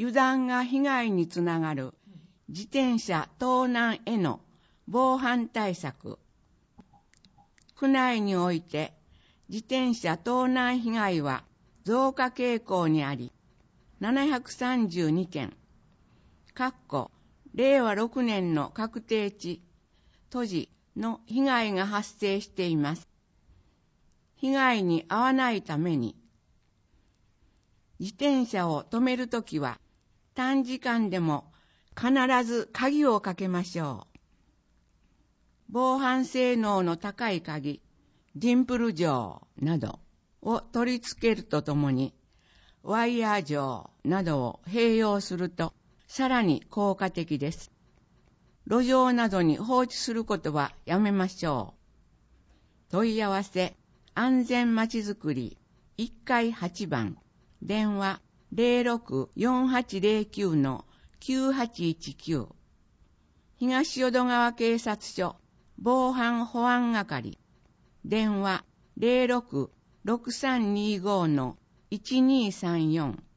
油断が被害につながる自転車盗難への防犯対策。区内において自転車盗難被害は増加傾向にあり、732件、令和6年の確定値、都時の被害が発生しています。被害に遭わないために、自転車を止めるときは短時間でも必ず鍵をかけましょう。防犯性能の高い鍵、ディンプル錠などを取り付けるとともに、ワイヤー錠などを併用するとさらに効果的です。路上などに放置することはやめましょう。問い合わせ、安全まちづくり1階8番、電話 064809-9819 東淀川警察署防犯保安係、電話 066325-1234